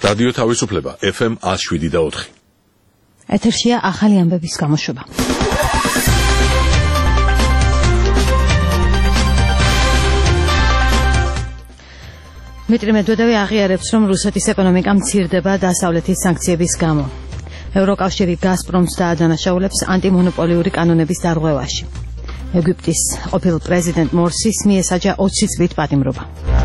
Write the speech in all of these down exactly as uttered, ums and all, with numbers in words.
რადიო თავისუფლება ეფ ემ one oh seven და four. ეთერშია ახალი ამბების გამოშვება. დმიტრი მედვედევი აღიარებს, რომ რუსეთის ეკონომიკა მცირდება დასავლეთის სანქციების გამო. ევროკავშირი გაზპრომს დაადანაშაულებს ანტიმონოპოლიური კანონების დარღვევაში. ეგვიპტის ყოფილ პრეზიდენტ მორსის მიესაჯა ოცი წლით პატიმრობა.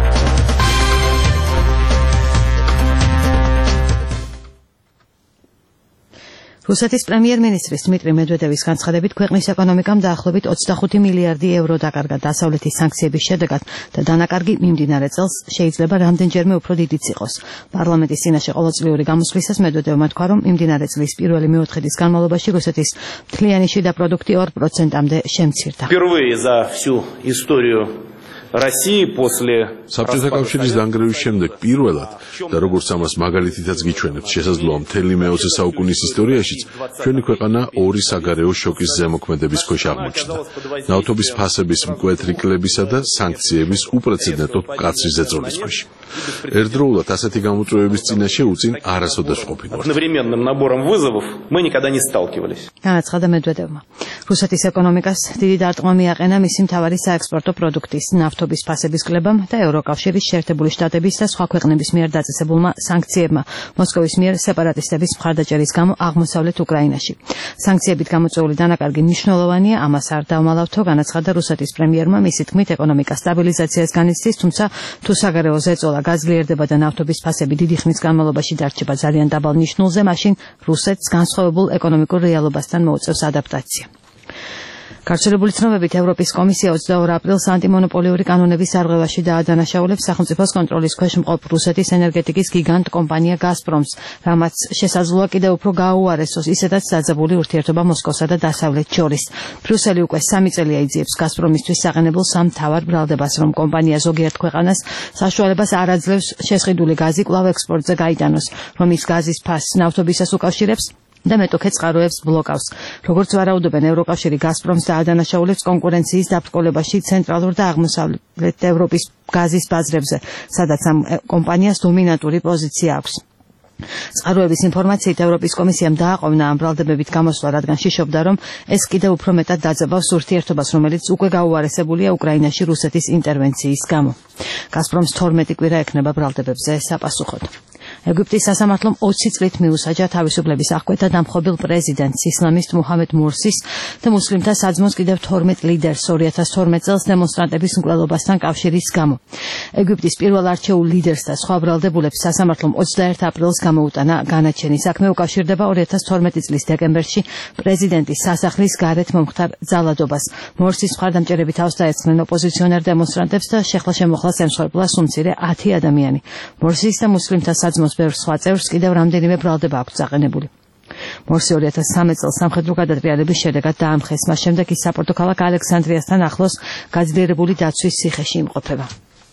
რუსეთის პრემიერ-მინისტრის დმიტრი მედვედევის განცხადებით, ქვეყნის ეკონომიკამ დაახლოებით ოცდახუთი მილიარდი ევრო დაკარგა დასავლეთის სანქციების შედეგად და დანაკარგი მიმდინარე წელს შეიძლება რამდენჯერმე უფრო დიდიც იყოს. პარლამენტის წინაშე ყოველწლიური გამოსვლისას მედვედევმა თქვა, რომ მიმდინარე წლის პირველი მეოთხედის განმავლობაში რუსეთის მთლიანი შიდა პროდუქტი ორ პროცენტამდე შემცირდა. Впервые за всю историю России после საბჭოთა კავშირის დანგრევის შემდეგ პირველად და როგორც ამას მაგალითითაც გიჩვენებთ შესაძლოა მთელი მეოცე საუკუნის ისტორიაშიც ჩვენი ქვეყანა ორი საგარეო შოკის ზემოქმედების ქვეშ აღმოჩნდა. ნავთობის ფასების მკვეთრი კლებისა და სანქციების უპრეცედენტოდ მკაცრი ზეწოლის ქვეშ. ერთდროულად ასეთი გამოწვევების წინაშე უწინ არასოდეს ვყოფილვართ. Одновременным набором вызовов мы никогда не сталкивались. განაცხადა მედვედევმა. რუსეთის ეკონომიკას დიდი დარტყმა მიაყენა მისი მთავარი საექსპორტო პროდუქტის ნავთობის ფასების კლებამ და ევროკავშირის შეერთებული შტატების და სხვა ქვეყნების მიერ დაწესებულმა სანქციებმა მოსკოვის მიერ სეპარატისტების მხარდაჭერის გამო აღმოსავლეთ უკრაინაში. სანქციებით გამოწვეული დანაკარგი მნიშვნელოვანია, ამას არ დავმალავთო, განაცხადა რუსეთის პრემიერმა. მისი თქმით, ეკონომიკა სტაბილიზაციას განიცდის, თუმცა თუ საგარეო ზეწოლა გაძლიერდება და ნავთობის ფასები დიდი ხნის განმავლობაში დარჩება ძალიან დაბალ ნიშნულზე, მაშინ რუსეთს განსხვავებულ ეკონომიკურ რეალობასთან მოუწევს ადაპტაცია. გავრცელებული ცნობებით ევროპის კომისია ოცდაორ აპრილს ანტიმონოპოლიური კანონების დარღვევაში დაადანაშაულებს სახელმწიფოს კონტროლის ქვეშ მყოფ რუსეთის ენერგეტიკის გიგანტ კომპანია გაზპრომს, რამაც შესაძლოა კიდევ უფრო გააუარესოს ისედაც დაძაბული ურთიერთობა მოსკოვსა და დასავლეთს შორის. ბრიუსელი უკვე სამი წელია იძიებს გაზპრომისთვის საყენებელ სამ მთავარ ბრალდებას, რომ კომპანია ზოგიერთ ქვეყანას საშუალებას არ აძლევს შესყიდული გაზი კვლავ ექსპორტზე გაიტანოს, რომ ის გაზის ფასს ნავთობისას უკავშირებს და მეტოქე წყაროებს ბლოკავს. როგორც ვარაუდობენ, ევროკავშირი გაზპრომს დაადანაშაულებს კონკურენციის დაბრკოლებაში ცენტრალურ და აღმოსავლეთ ევროპის გაზის ბაზრებზე, სადაც ამ კომპანიას დომინანტური პოზიცია აქვს. წყაროების ინფორმაციით ევროპის კომისიამ დააყოვნა ამ ბრალდებებით გამოსვლა, რადგან შიშობდა, რომ ეს კიდევ უფრო მეტად დაძაბავს ურთიერთობას, რომელიც უკვე გაუარესებულია უკრაინაში რუსეთის ინტერვენციის გამო. გაზპრომს თორმეტი კვირა ექნება ბრალდებებზე საპასუხოდ. ეგვიპტის სასამართლომ ოცი წლით მიუსაჯა თავისუფლების აღკვეთა დამხობილ პრეზიდენტს ისლამისტ მუჰამედ მურსის და მუსლიმთა საძმოს კიდევ თორმეტ ლიდერს ორი ათას თორმეტ წელს დემონსტრანტების მკვლელობასთან კავშირის გამო. ეგვიპტის პირველ არჩეულ ლიდერს და სხვა ბრალდებულებს სასამართლომ ოცდაერთ აპრილს გამოუტანა განაჩენი. საქმე უკავშირდება ორი ათას თორმეტი წლის დეკემბერში პრეზიდენტის სასახლის გარეთ მომხდარ ძალადობას. მურსის მხარდამჭერებით თავს დაეცნენ ოპოზიციონერ დემონსტრანტებს და შეხლა-შემოხლას ემსხვერპლა სულ-მცირე ათი ადამიანი. მურსის და მუსლიმთა საძმოს ბევრ სხვა წევრს კიდევ რამდენიმე ბრალდება აქვს აყენებული. მურსი ორი ათას სამი წელს სამხედრო გადატრიალების შედეგად დაამხეს, მას შემდეგ ის საპორტო ქალაქ ალექსანდრიასთან ახლოს გაძლიერებული დაცვის ციხეში იმყოფება.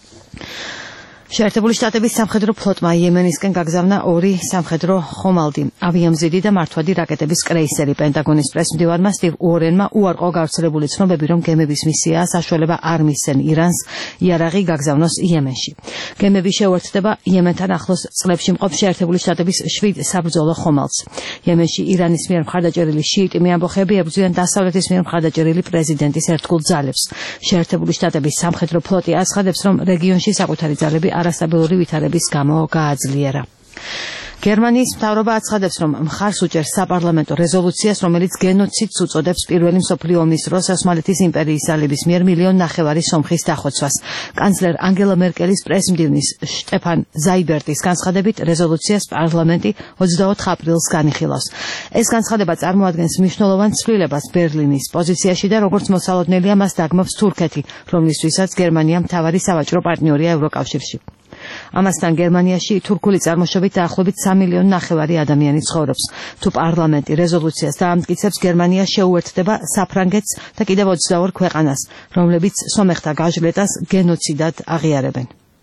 შეერთებული შტატების სამხედრო ფლოტმა იემენისკენ გაგზავნა ორი სამხედრო ხომალდი, ავიამზიდი და მართვადი რაკეტების კრეისერი. პენტაგონის პრესმდივარმა სტივ უორენმა უარყო გავრცელებული ცნობები, რომ გემების მისიაა საშუალება არ მისცენ ირანს იარაღი გაგზავნოს იემენში. გემები შეუერთდება იემენთან ახლოს წყლებში მყოფ შეერთებული შტატების შვიდ საბრძოლო ხომალდს. იემენში ირანის მიერ მხარდაჭერილი შიიტი მეამბოხეები ებრძვიან დასავლეთის მიერ მხარდაჭერილი პრეზიდენტის ერთგულ ძალებს. შეერთებული შტატების სამხედრო ფლოტი აცხადებს, რომ რეგიონში საკუთარი ძალები არასტაბილური ვითარების გამო გააძლიერა. გერმანიის მთავრობა აცხადებს, რომ მხარს უჭერს საპარლამენტო რეზოლუციას, რომელიც გენოციდს უწოდებს პირველი მსოფლიო ომის დროს ოსმალეთის იმპერიის ძალების მიერ მილიონ ნახევარი სომხის დახოცვას. კანცლერ ანგელა მერკელის პრესმდივნის შტეფან ზაიბერტის განცხადებით, რეზოლუციას პარლამენტი ოცდაოთხ აპრილს განიხილავს. ეს განცხადება წარმოადგენს მნიშვნელოვან ცვლილებას ბერლინის პოზიციაში და როგორც მოსალოდნელია მას დაგმობს თურქეთი, რომლისთვისაც გერმანია მთავარი სავაჭრო პარტნიორია ევროკავშირში. ამასთან გერმანიაში თურქული წარმოშობით დაახლოებით სამი მილიონი ნახევარი ადამიანი ცხოვრობს. თუ პარლამენტი რეზოლუციას დაამტკიცებს, გერმანია შეუერთდება საფრანგეთს და კიდევ ოცდაორ ქვეყანას, რომლებიც სომეხთა გაჟლეტას გენოციდად აღიარებენ.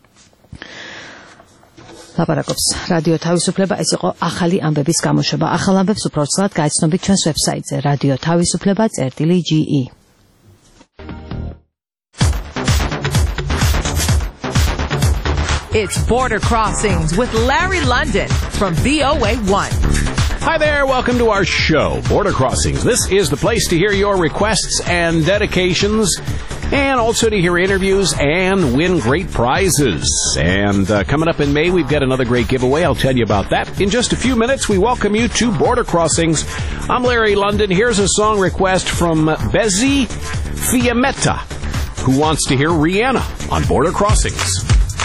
ლაპარაკობს რადიო თავისუფლება, ეს იყო ახალი ამბების გამოშვება. ახალ ამბებს უფრო ცლად გაიცნობით ჩვენს ვებსაიტზე რადიო თავისუფლება წერტილი ჯი ი. It's Border Crossings with Larry London from V O A one. Hi there, welcome to our show, Border Crossings. This is the place to hear your requests and dedications, and also to hear interviews and win great prizes. And uh, coming up in May, we've got another great giveaway. I'll tell you about that in just a few minutes. We welcome you to Border Crossings. I'm Larry London. Here's a song request from Bezzy Fiametta, who wants to hear Rihanna on Border Crossings.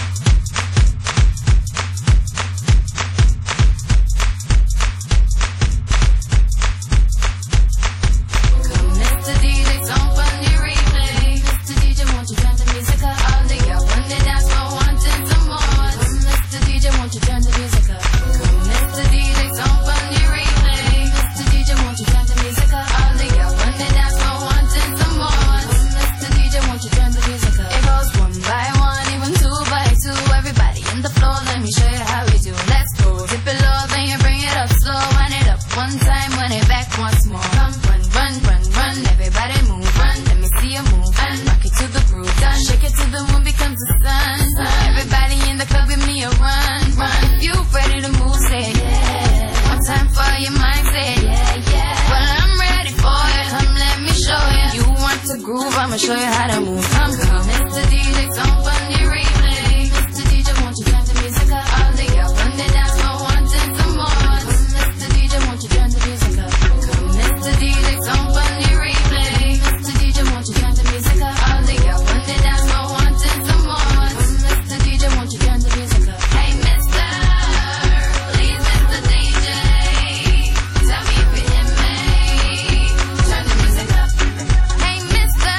I'ma show you how to move. Come, come. Mister D J, song on the replay. Mister D J, won't you turn the music up? All the girls on the dance floor wanting some more. Mister D J, won't you turn the music up? Come, Mister D J, song on the replay. Mister D J, won't you turn the music up? All the girls on the dance floor wanting some more. Mister D J, won't you turn the music up? Hey, Mister, please, Mister D J, tell me if you hear me. Turn the music up. Hey, Mister.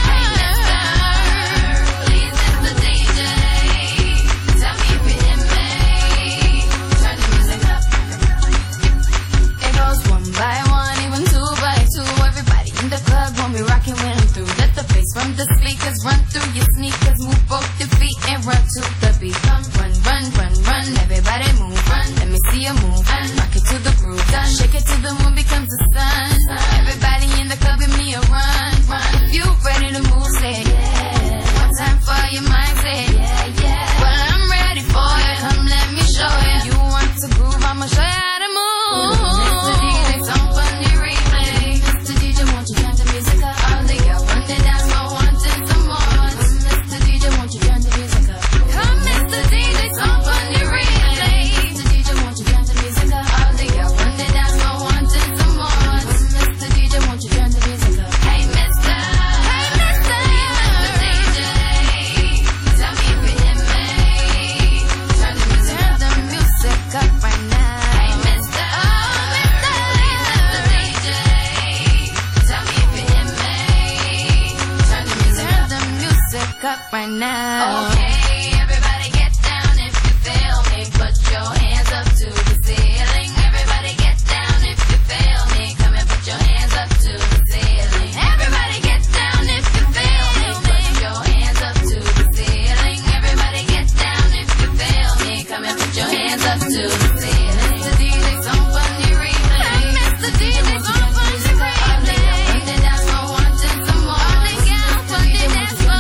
From the speakers, run through your sneakers, move both your feet and run to the beat. Come, run, run, run, run, everybody move, run. Let me see you move, run. Rock it to the groove, done. Shake it till the moon becomes the sun. Everybody in the club, give me a run, run. If you ready to move, say yeah. One time for your mind, say yeah, yeah. Well, I'm ready for you, come let me show you. You want to groove, I'ma show you how to move. Mister D J, song on the replay. Mister D J, won't you turn the music up? All the girls run it down. Up right now. Okay, everybody get down if you feel me. Put your hands up to the ceiling. Everybody get down if you feel me. Come and put your hands up to the ceiling. Everybody get down if you feel me. Put your hands up to the ceiling. Everybody get down if you feel me. Come and put your hands up to the ceiling. Mister D J, song on the replay. Mister D J, song on the replay. On the dance floor, wanting some more. On the girls on the dance floor.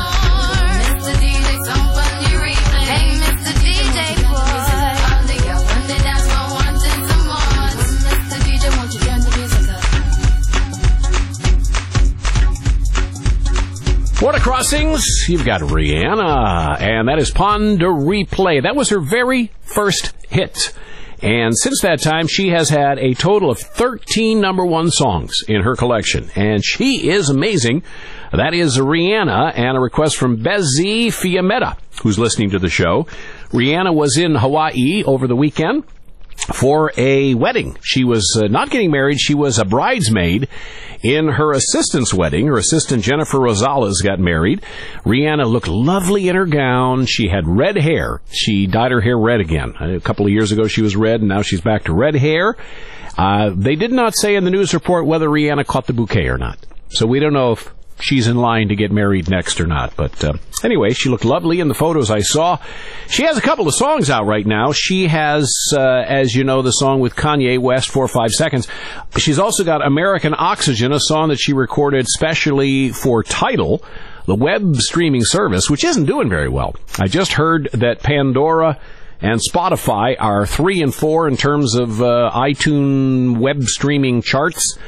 Border Crossings, you've got Rihanna, and that is Pon de Replay. That was her very first hit. And since that time, she has had a total of thirteen number one songs in her collection. And she is amazing. That is Rihanna, and a request from Bezzy Fiametta, who's listening to the show. Rihanna was in Hawaii over the weekend for a wedding. She was uh, not getting married. She was a bridesmaid in her assistant's wedding. Her assistant, Jennifer Rosales, got married. Rihanna looked lovely in her gown. She had red hair. She dyed her hair red again. A couple of years ago, she was red, and now she's back to red hair. Uh, they did not say in the news report whether Rihanna caught the bouquet or not. So we don't know if she's in line to get married next or not. But uh, anyway, she looked lovely in the photos I saw. She has a couple of songs out right now. She has, uh, as you know, the song with Kanye West, Four or Five Seconds. She's also got American Oxygen, a song that she recorded specially for Tidal. the web streaming service, which isn't doing very well. I just heard that Pandora and Spotify are three and four in terms of uh, iTunes web streaming charts,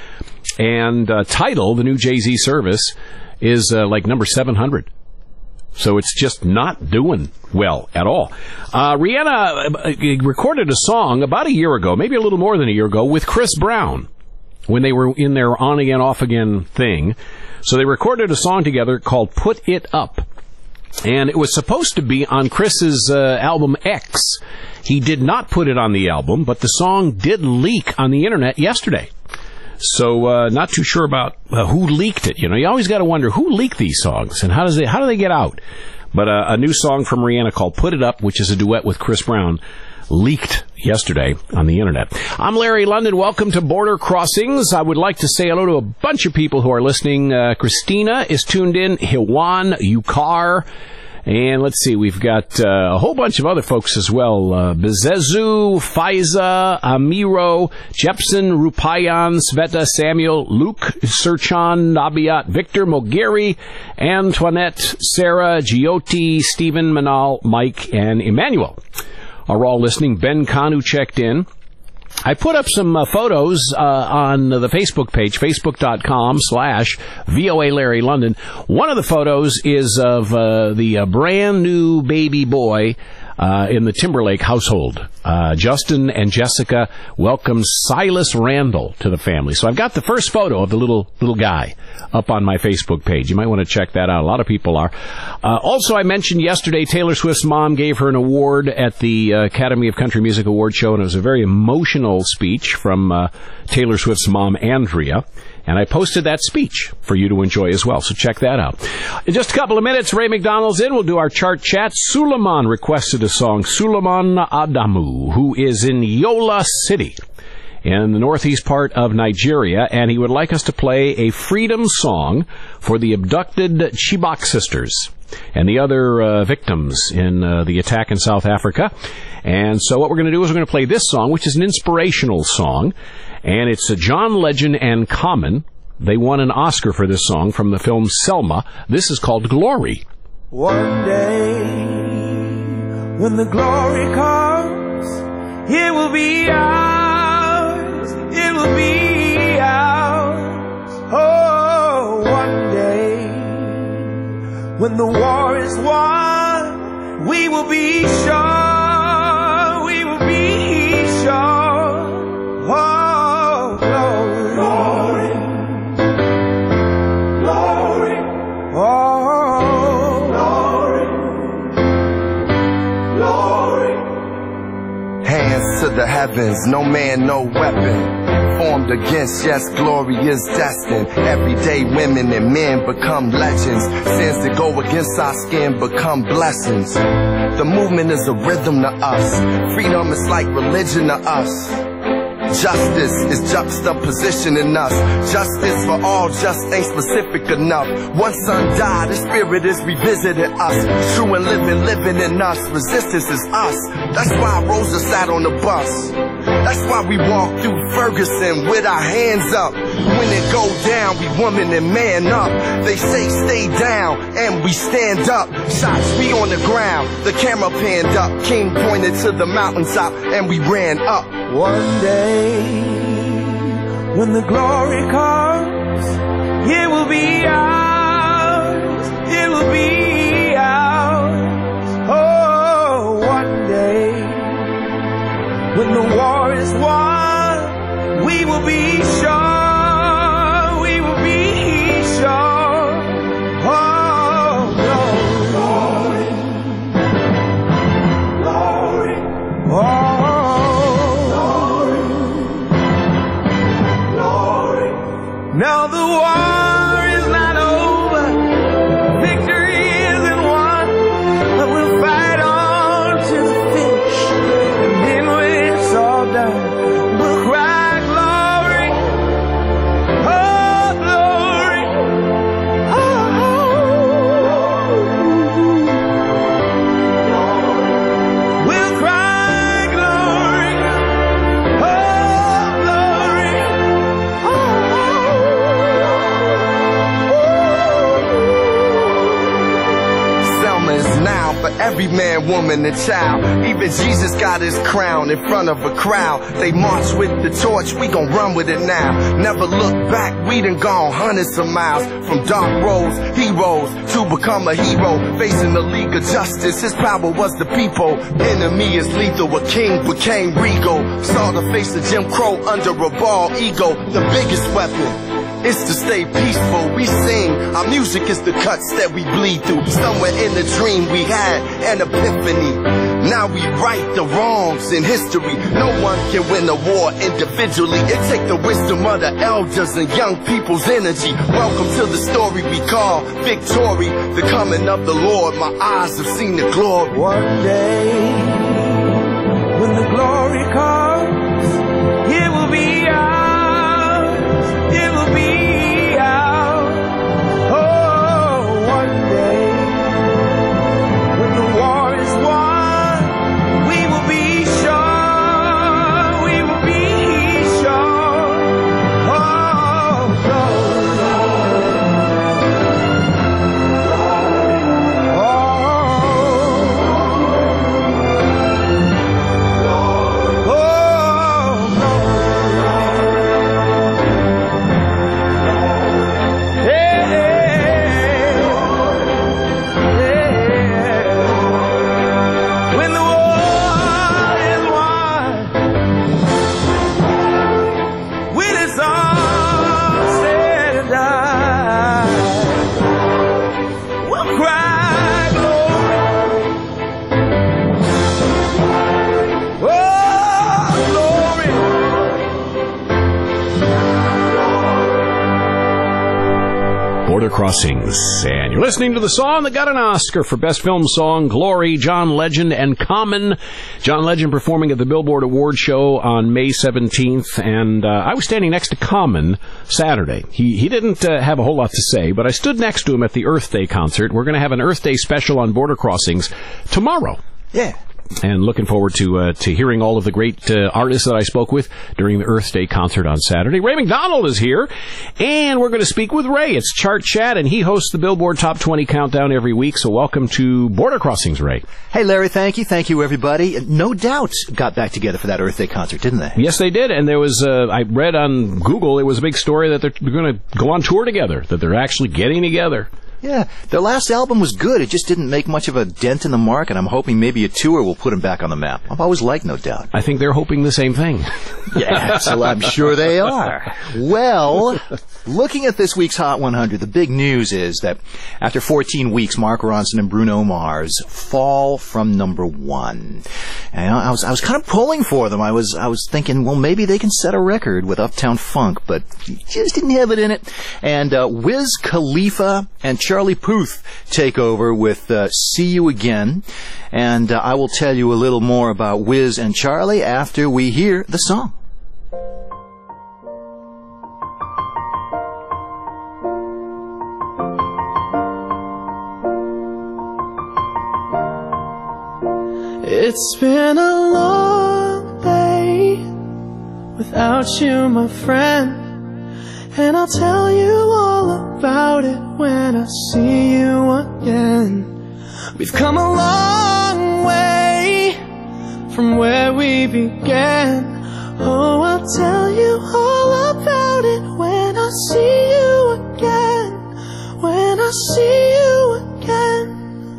and uh, Tidal, the new Jay-Z service, is uh, like number seven hundred. So it's just not doing well at all. Uh, Rihanna recorded a song about a year ago, maybe a little more than a year ago, with Chris Brown when they were in their on-again, off-again thing. So they recorded a song together called Put It Up. And it was supposed to be on Chris's uh, album X. He did not put it on the album, but the song did leak on the internet yesterday. So, uh, not too sure about uh, who leaked it. You know, you always got to wonder who leaked these songs and how does they, how do they get out? But uh, a new song from Rihanna called Put It Up, which is a duet with Chris Brown, leaked yesterday on the internet. I'm Larry London. Welcome to Border Crossings. I would like to say hello to a bunch of people who are listening. Uh, Christina is tuned in. Hiwan, Yukar. And let's see, we've got uh, a whole bunch of other folks as well. Uh, Bezezu, Faiza, Amiro, Jepson, Rupayan, Sveta, Samuel, Luke, Serchan, Nabiat, Victor, Mogeri, Antoinette, Sarah, Gioti, Stephen, Manal, Mike, and Emmanuel are all listening. Ben Kanu checked in. I put up some uh, photos uh, on the Facebook page, facebook.com slash VOA Larry London. One of the photos is of uh, the uh, brand new baby boy uh, in the Timberlake household. Uh, Justin and Jessica welcome Silas Randall to the family. So I've got the first photo of the little little guy up on my Facebook page. You might want to check that out. A lot of people are. Uh, also, I mentioned yesterday Taylor Swift's mom gave her an award at the uh, Academy of Country Music Award show, and it was a very emotional speech from uh, Taylor Swift's mom, Andrea. And I posted that speech for you to enjoy as well, so check that out. In just a couple of minutes, Ray McDonald's in. We'll do our chart chat. Suleiman requested a song, Suleiman Adamu, who is in Yola City in the northeast part of Nigeria, and he would like us to play a freedom song for the abducted Chibok sisters and the other uh, victims in uh, the attack in South Africa. And so what we're going to do is we're going to play this song, which is an inspirational song, and it's a John Legend and Common. They won an Oscar for this song from the film Selma. This is called Glory. One day, when the glory comes, it will be ours, it will be ours. Oh, one day, when the war is won, we will be sure, we will be sure. Oh, glory, glory, glory, oh, glory, glory. Hands to the heavens, no man, no weapon formed against, yes, glory is destined. Everyday women and men become legends. Sins that go against our skin become blessings. The movement is a rhythm to us. Freedom is like religion to us. Justice is juxtaposition in us. Justice for all just ain't specific enough. One son died, his spirit is revisiting us. True and living, living in us. Resistance is us. That's why Rosa sat on the bus. That's why we walk through Ferguson with our hands up. When it go down, we woman and man up. They say stay down, and we stand up. Shots be on the ground, the camera panned up. King pointed to the mountaintop, and we ran up. One day, when the glory comes, it will be ours, it will be ours. Oh, one day, when the war is won, we will be sure, we will be sure. Oh, glory, glory, glory. Oh. Now the war is not over. for every man, woman, and child. Even Jesus got his crown in front of a crowd. They march with the torch, we gon' run with it now. Never look back, we done gone hundreds of miles. From dark roads, heroes, to become a hero. Facing the League of Justice, his power was the people. Enemy is lethal, a king became regal. Saw the face of Jim Crow under a bald ego. The biggest weapon is to stay peaceful. We sing, our music is the cuts that we bleed through. Somewhere in the dream we had an epiphany. Now we right the wrongs in history. No one can win a war individually. It takes the wisdom of the elders and young people's energy. Welcome to the story we call victory. The coming of the Lord, my eyes have seen the glory. One day, when the glory comes, it will be ours, it will be ours. Oh, one day, when the war is won, we will be sure, we will be sure. Oh, Border Crossings, and you're listening to the song that got an Oscar for Best Film Song, Glory, John Legend and Common. John Legend performing at the Billboard Award Show on May seventeenth, and uh, I was standing next to Common Saturday. He he didn't uh, have a whole lot to say, but I stood next to him at the Earth Day concert. We're going to have an Earth Day special on Border Crossings tomorrow. Yeah. And looking forward to uh, to hearing all of the great uh, artists that I spoke with during the Earth Day concert on Saturday. Ray McDonald is here, and we're going to speak with Ray. It's Chart Chat, and he hosts the Billboard Top twenty Countdown every week, so welcome to Border Crossings, Ray. Hey, Larry, thank you. Thank you, everybody. No Doubt got back together for that Earth Day concert, didn't they? Yes, they did, and there was, uh, I read on Google, it was a big story that they're going to go on tour together, that they're actually getting together. Yeah, their last album was good. It just didn't make much of a dent in the market. I'm hoping maybe a tour will put them back on the map. I've always liked No Doubt. I think they're hoping the same thing. Yes, well, I'm sure they are. Well, looking at this week's Hot one hundred, the big news is that after fourteen weeks, Mark Ronson and Bruno Mars fall from number one. And I was I was kind of pulling for them. I was I was thinking, well, maybe they can set a record with Uptown Funk, but just didn't have it in it. And uh, Wiz Khalifa and Charlie Puth take over with uh, See You Again. And uh, I will tell you a little more about Wiz and Charlie after we hear the song. It's been a long day without you, my friend. And I'll tell you all about it when I see you again. We've come a long way from where we began. Oh, I'll tell you all about it when I see you again. When I see you again.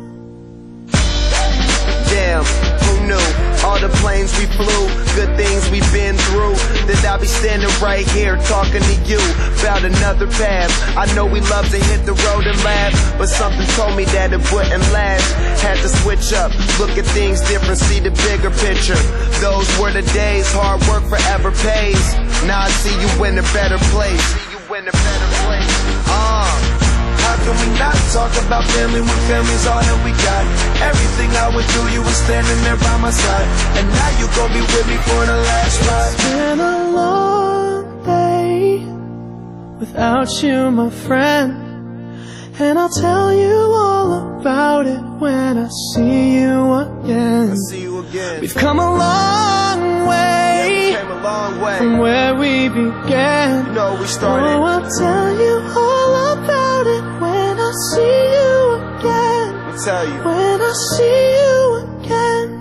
Damn, who knew? All the planes we flew, good things we've been through, that I'll be standing right here talking to you about another path. I know we love to hit the road and laugh, but something told me that it wouldn't last. Had to switch up, look at things different, see the bigger picture. Those were the days, hard work forever pays. Now I see you in a better place. See you in a better place. Uh How can we not talk about family when family's all that we got? Everything I went through, you were standing there by my side, and now you gon' be with me for the last ride. It's been a long day without you, my friend. And I'll tell you all about it when I see you again. I see you again. We've come a long way, yeah, we came a long way from where we began. You know we started. Oh, I'll tell you all about it when I see you again. Let me tell you. When I I see you again.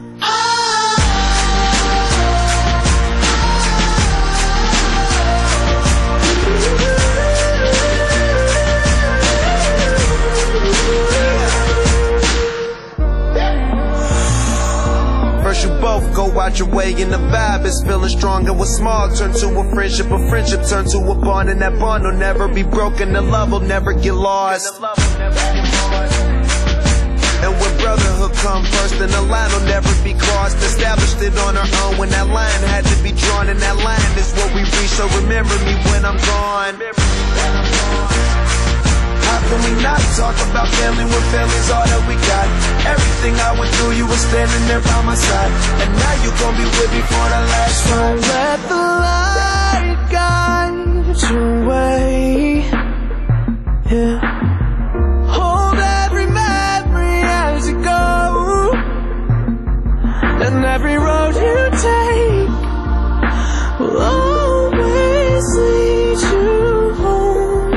First you both go out your way and the vibe is feeling strong, and what's small turn to a friendship, a friendship turn to a bond, and that bond will never be broken, the love will never get lost. And when brotherhood come first, then the line will never be crossed. Established it on our own when that line had to be drawn, and that line is what we reach, so remember me when I'm gone. How can we not talk about family when family's all that we got? Everything I went through, you were standing there by my side, and now you gon' be with me for the last Don't let the light guide your way. Yeah. Hold every memory as you go, and every road you take will always lead you home.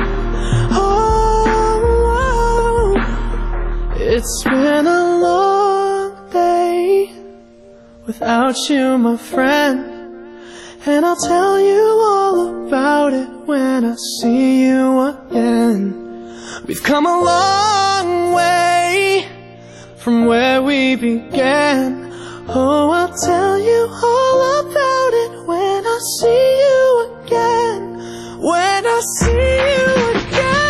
Oh, it's been a long day without you, my friend, and I'll tell you all about it when I see you again. We've come a long way from where we began. Oh, I'll tell you all about it when I see you again. When I see you again.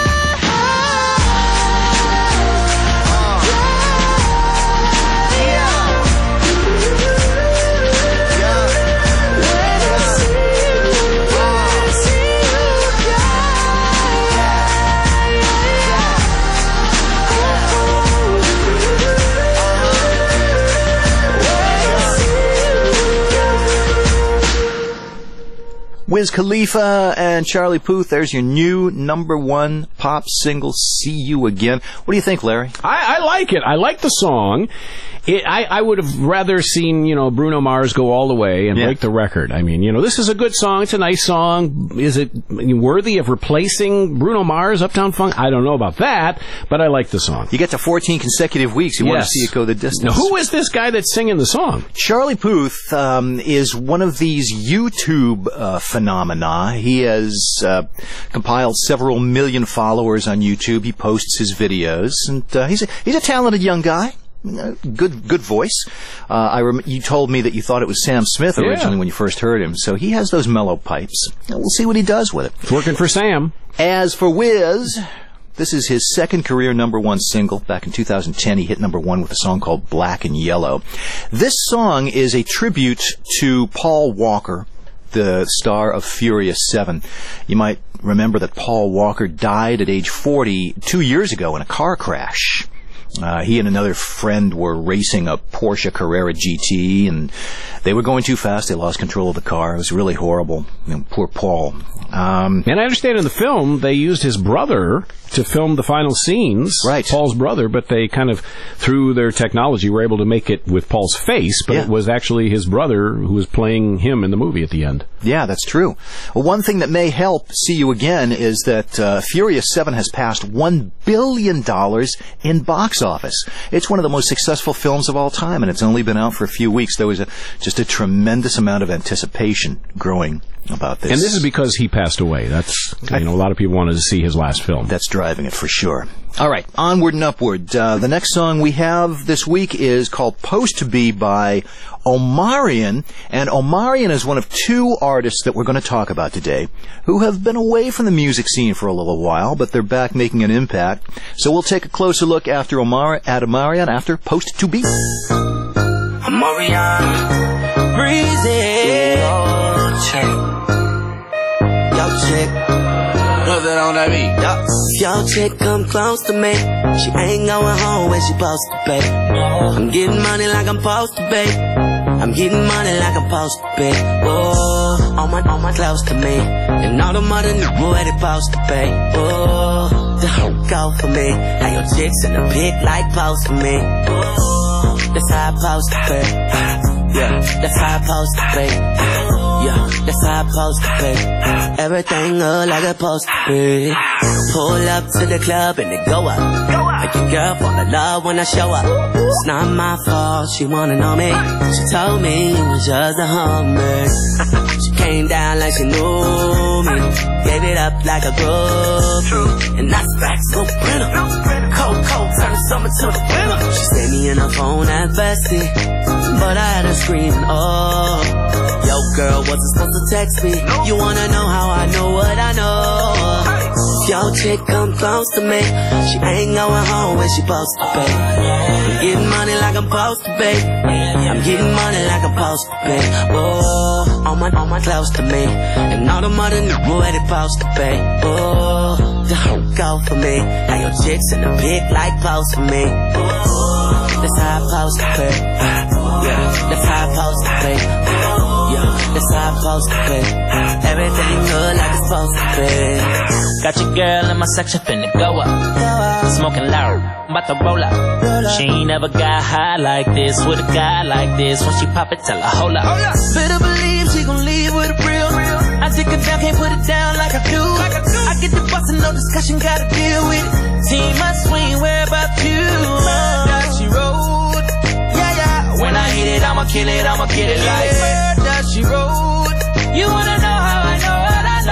Wiz Khalifa and Charlie Puth, there's your new number one pop single, See You Again. What do you think, Larry? I, I like it. I like the song. It, I, I would have rather seen, you know, Bruno Mars go all the way and Yeah. break the record. I mean, you know, this is a good song. It's a nice song. Is it worthy of replacing Bruno Mars, Uptown Funk? I don't know about that, but I like the song. You get to fourteen consecutive weeks. You want to Yes. see it go the distance. Now, who is this guy that's singing the song? Charlie Puth um, is one of these YouTube uh, phenomena. He has uh, compiled several million followers on YouTube. He posts his videos, and uh, he's a, he's a talented young guy. Uh, Good, good voice. Uh, I rem- you told me that you thought it was Sam Smith originally Yeah. when you first heard him. So he has those mellow pipes. And we'll see what he does with it. It's working for Sam. As for Wiz, this is his second career number one single. Back in two thousand ten, he hit number one with a song called Black and Yellow. This song is a tribute to Paul Walker, the star of Furious seven. You might remember that Paul Walker died at age forty two years ago in a car crash. Uh, he and another friend were racing a Porsche Carrera G T, and they were going too fast. They lost control of the car. It was really horrible. You know, poor Paul. Um, And I understand in the film they used his brother to film the final scenes. Right. Paul's brother, but they kind of, through their technology, were able to make it with Paul's face, but Yeah. it was actually his brother who was playing him in the movie at the end. Yeah, that's true. Well, one thing that may help See You Again is that uh, Furious seven has passed one billion dollars in box office. It's one of the most successful films of all time, and it's only been out for a few weeks. There was a, just a tremendous amount of anticipation growing about this. And this is because he passed away. That's, you know, a lot of people wanted to see his last film. That's driving it for sure. All right, onward and upward. Uh, the next song we have this week is called Post to Be by Omarion. And Omarion is one of two artists that we're going to talk about today who have been away from the music scene for a little while, but they're back making an impact. So we'll take a closer look after Omar- at Omarion after Post to Be. Omarion, breezy, oh, check. Yo, chick, what's that on that beat? Yo, yo, chick, come close to me. She ain't going home when she supposed to be. I'm getting money like I'm supposed to be. I'm getting money like I'm supposed to be. Oh, on my, on my close to me. And all the mother knew where they supposed to be. Oh, the whole go for me. Now your chicks in the pit like post to me. Oh, that's how I supposed to be. Yeah, that's how I supposed to be. Yeah, that's how I supposed to be. Everything look like it's supposed to be. Pull up to the club and it go up. I Girl, fall in love when I show up. It's not my fault, she wanna know me. She told me it was just a hummer. She came down like she knew me. Gave it up like a groupie. And that's facts, no printer. Cold, cold, turn the summer to the winter. She saved me in her phone at bestie, but I had her screaming, oh. Yo, girl, wasn't supposed to text me. You wanna know how I know what I know? If your chick come close to me, she ain't going home when she supposed to pay. I'm getting money like I'm supposed to pay. I'm getting money like I'm supposed to pay. Oh, all my, all my close to me, and all the money knew where they supposed to pay. Oh, the whole go for me. Now your chicks in the pig like close for me. Oh, that's how I'm supposed to pay. Yeah, that's how I'm supposed to pay. Yeah, that's how I'm supposed to pay. Everything good like it's supposed to be. Got your girl in my section finna go up. Smoking loud, about to roll up. She ain't never got high like this with a guy like this. When she pop it, tell her hold up. Better believe she gon' leave with a real. I take her down, can't put it down like I do. I get the bus and no discussion, gotta deal with it. Team must swing, where about you? That she rode. Yeah, yeah. When I hit it, I'ma kill it, I'ma get it like that she rode. You wanna know how I know what I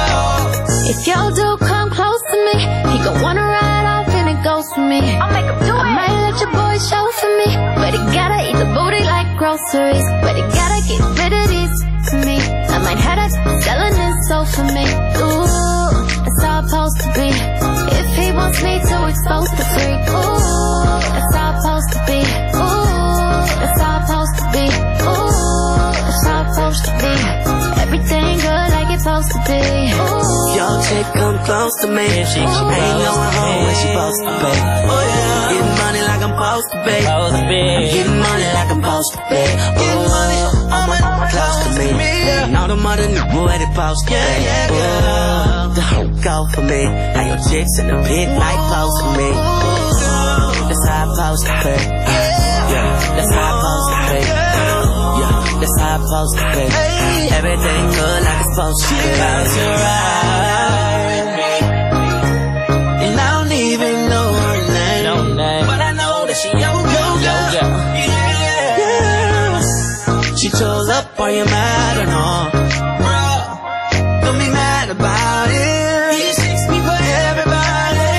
know? If your dude come close to me, he gon' wanna ride off and it goes for me. I'll make him do it. I might let your boy show for me, but he gotta eat the booty like groceries. But he gotta get rid of these for me. I might have that selling his soul for me. Ooh, it's all supposed to be. If he wants me to expose the freak, ooh, it's all supposed to be. Ooh, it's all supposed to be. Ooh, it's all supposed to be. Everything good like it's supposed to be. Ooh. Your chick come close to me. She, she ain't going home when she supposed to pay. Getting money like I'm supposed to pay. I'm getting money like I'm supposed to pay. Getting money, all my, all my close to me. And all the money knew where they supposed to pay. Oh, the whole go for me. Now your chicks in the pig like close to me. That's how I'm supposed to pay. Yeah, that's how I'm supposed to pay. Yeah, that's how I'm supposed to pay. Everything good like it's supposed to be. About to ride me, and I don't even know her name, No name. but I know that she yo yo yo. Yeah. Yeah. She chose up, are you mad or not? Bro, don't be mad about it. He shakes me for everybody.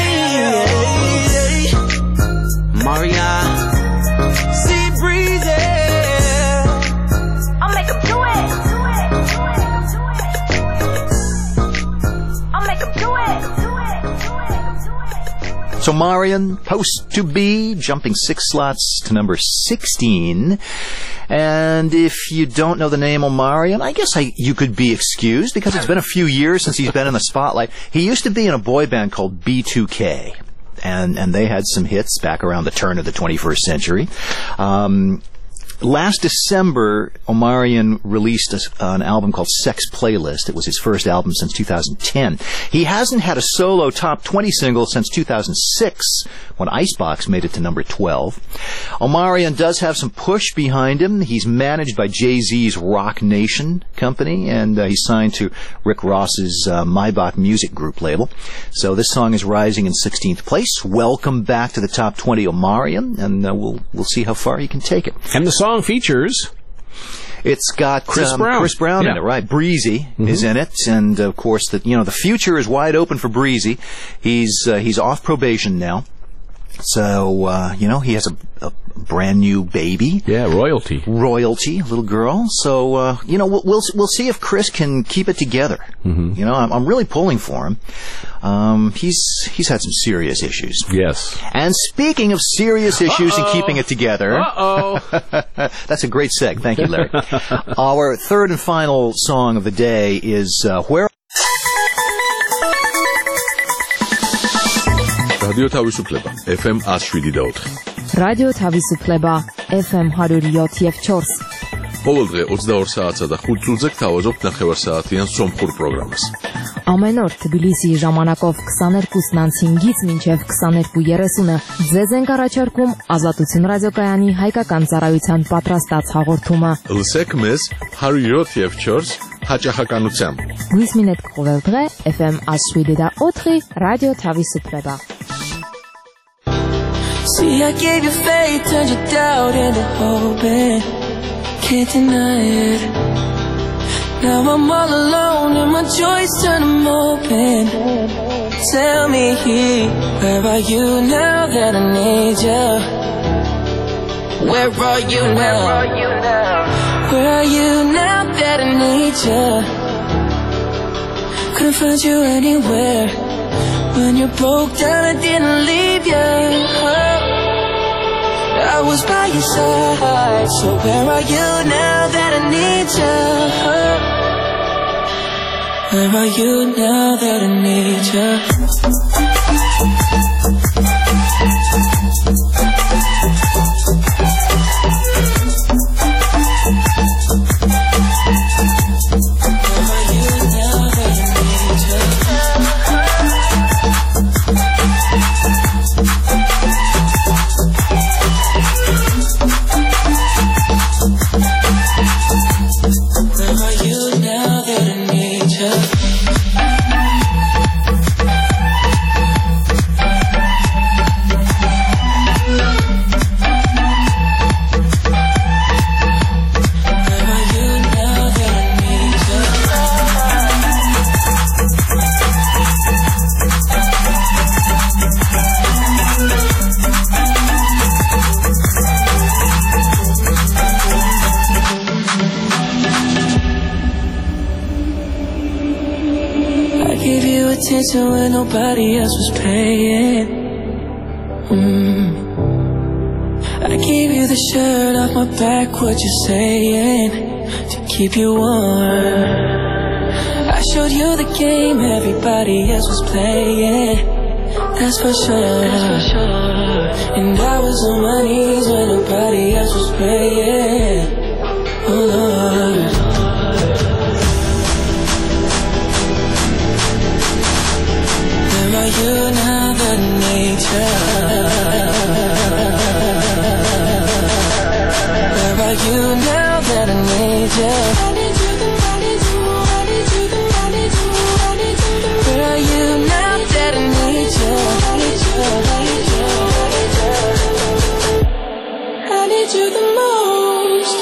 Maria, See breezy. I'll make him do it. I'll make him do it. So Marion, Post to Be, jumping six slots to number sixteen. And if you don't know the name Omarion, I guess I, you could be excused because it's been a few years since he's been in the spotlight. He used to be in a boy band called B two K. And, and they had some hits back around the turn of the twenty-first century. Um, Last December, Omarion released a, an album called Sex Playlist. It was his first album since two thousand ten. He hasn't had a solo top twenty single since two thousand six, when Icebox made it to number twelve. Omarion does have some push behind him. He's managed by Jay-Z's Rock Nation company, and uh, he's signed to Rick Ross's uh, Maybach Music Group label. So this song is rising in sixteenth place. Welcome back to the top twenty, Omarion, and uh, we'll we'll see how far he can take it. And the song features It's got Chris um, Brown. Chris Brown Yeah. in it, right? Breezy Mm-hmm. is in it, and of course, the you know the future is wide open for Breezy. He's uh, he's off probation now, so uh, you know he has a, a brand new baby. Yeah, royalty. Royalty, little girl. So uh, you know we'll, we'll we'll see if Chris can keep it together. Mm-hmm. You know, I'm, I'm really pulling for him. Um, he's he's had some serious issues. Yes. And speaking of serious issues Uh-oh. and keeping it together, Uh-oh. that's a great seg. Thank you, Larry. Our third and final song of the day is uh, Where რადიო თავისუფლება эф эм one oh seven და four. რადიო თავისუფლება эф эм one oh seven და four. ყოველდღე ოცდაორ საათსა და ხუთ წუთზე გთავაზობთ ნახევარსაათიან სომხურ პროგრამას. Ամեն օր Թբիլիսիի ժամանակով twenty-two հինգից մինչև twenty-two thirty-ը ձեզ ենք առաջարկում Ազատություն ռադիոկայանի հայկական ծառայության պատրաստած հաղորդումը։ Լսեք մեզ one oh seven da four հաճախականությամբ։ Մյուս մինետ կողել დღե էֆ էմ one oh seven da four ռադիո თავիսუფლება։ See, I gave you faith, turned your doubt into hope, and can't deny it. Now I'm all alone and my joys turn them open. Tell me, where are you now that I need you? Where are you now? Where are you now that I need you? Couldn't find you anywhere. When you broke down, I didn't leave you. I was by your side. So where are you now that I need you? Where are you now that I need you? When nobody else was paying. mm. I gave you the shirt off my back, what you saying, to keep you warm. I showed you the game everybody else was playing. That's for sure, That's for sure. And I was on my knees when nobody else was praying. Oh Lord, where are you now that I need you? Where are you now that I need you? Where are you now that I need you? I need you the most.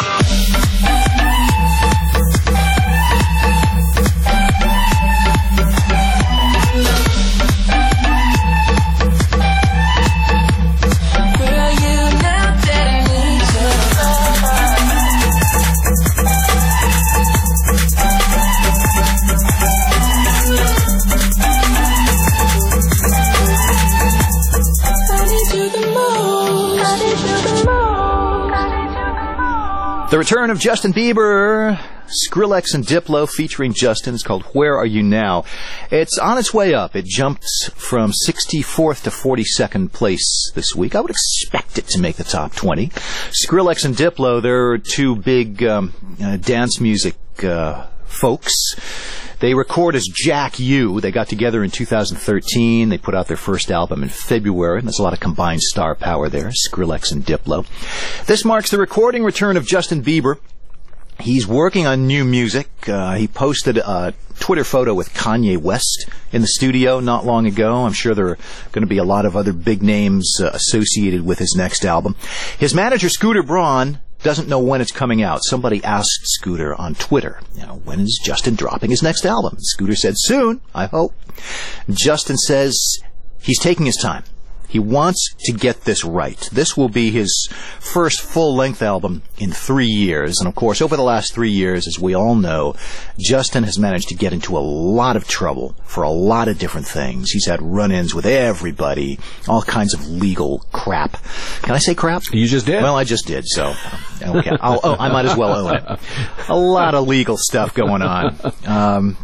The return of Justin Bieber, Skrillex and Diplo featuring Justin. It's called Where Are You Now? It's on its way up. It jumps from sixty-fourth to forty-second place this week. I would expect it to make the top twenty. Skrillex and Diplo, they're two big um, uh, dance music uh, folks. They record as Jack U. They got together in two thousand thirteen. They put out their first album in February, and there's a lot of combined star power there, Skrillex and Diplo. This marks the recording return of Justin Bieber. He's working on new music. Uh, he posted a Twitter photo with Kanye West in the studio not long ago. I'm sure there are going to be a lot of other big names uh, associated with his next album. His manager, Scooter Braun, doesn't know when it's coming out. Somebody asked Scooter on Twitter, you know, when is Justin dropping his next album? Scooter said, soon, I hope. Justin says he's taking his time. He wants to get this right. This will be his first full-length album in three years. And, of course, over the last three years, as we all know, Justin has managed to get into a lot of trouble for a lot of different things. He's had run-ins with everybody, all kinds of legal crap. Can I say crap? You just did. Well, I just did, so okay. I'll, oh, I might as well own it. A lot of legal stuff going on. Um...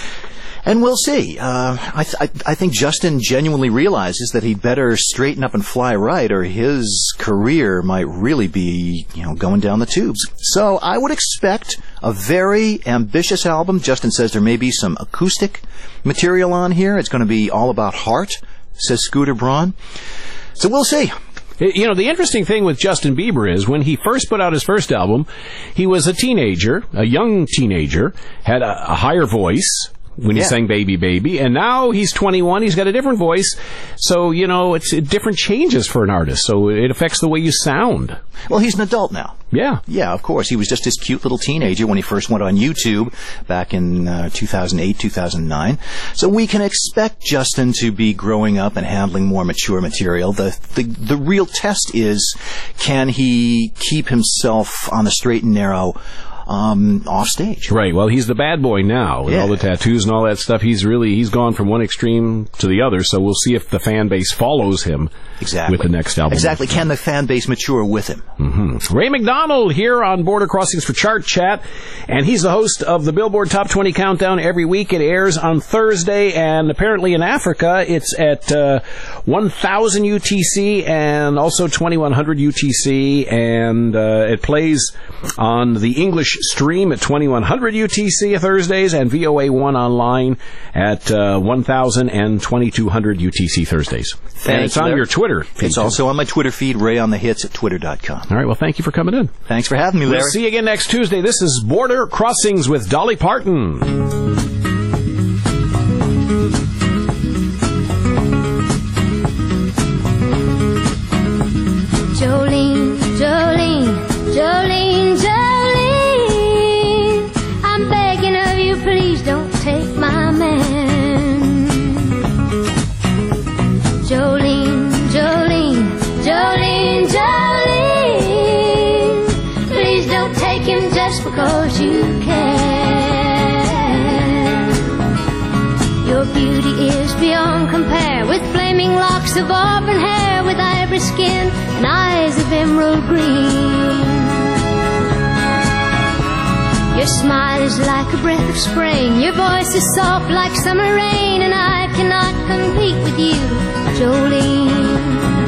And we'll see. Uh, I, th- I think Justin genuinely realizes that he'd better straighten up and fly right, or his career might really be, you know, going down the tubes. So I would expect a very ambitious album. Justin says there may be some acoustic material on here. It's going to be all about heart, says Scooter Braun. So we'll see. You know, the interesting thing with Justin Bieber is when he first put out his first album, he was a teenager, a young teenager, had a, a higher voice, when he Yeah. sang Baby Baby, and now he's twenty-one, he's got a different voice, so, you know, it's it, different changes for an artist, so it affects the way you sound. Well, he's an adult now. Yeah. Yeah, of course. He was just this cute little teenager when he first went on YouTube back in uh, two thousand eight, two thousand nine. So we can expect Justin to be growing up and handling more mature material. The, the, the real test is, can he keep himself on the straight and narrow Um, off stage. Right. Well, he's the bad boy now with Yeah. all the tattoos and all that stuff. He's really he's gone from one extreme to the other. So we'll see if the fan base follows him Exactly. with the next album. Exactly. Can the fan base mature with him? Mm-hmm. Ray McDonald here on Border Crossings for Chart Chat, and he's the host of the Billboard Top twenty Countdown every week. It airs on Thursday, and apparently in Africa it's at uh, one thousand U T C and also twenty-one hundred U T C, and uh, it plays on the English stream at twenty-one hundred U T C Thursdays and V O A one online at uh, one thousand and twenty-two hundred U T C Thursdays. Thank and it's you, on Larry. your Twitter feed. It's also on my Twitter feed, Ray on the Hits at twitter dot com. All right, well, thank you for coming in. Thanks for having me, Larry. We'll see you again next Tuesday. This is Border Crossings with Dolly Parton. Jolene, Jolene, Jolene, Jolene, I'm begging of you, please don't take my man. Jolene, Jolene, Jolene, Jolene, please don't take him just because you can. Your beauty is beyond compare, with flaming locks of auburn hair, with ivory skin and eyes of emerald green. Your smile is like a breath of spring, your voice is soft like summer rain, and I cannot compete with you, Jolene.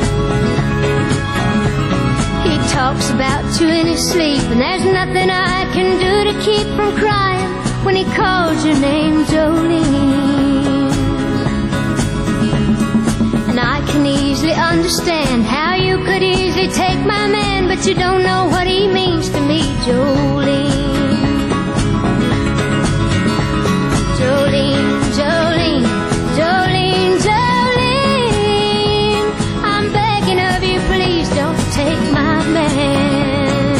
He talks about you in his sleep, and there's nothing I can do to keep from crying when he calls your name, Jolene. And I can easily understand how you could easily take my man, but you don't know what he means to me, Jolene. Jolene, Jolene, Jolene, Jolene, I'm begging of you, please don't take my man.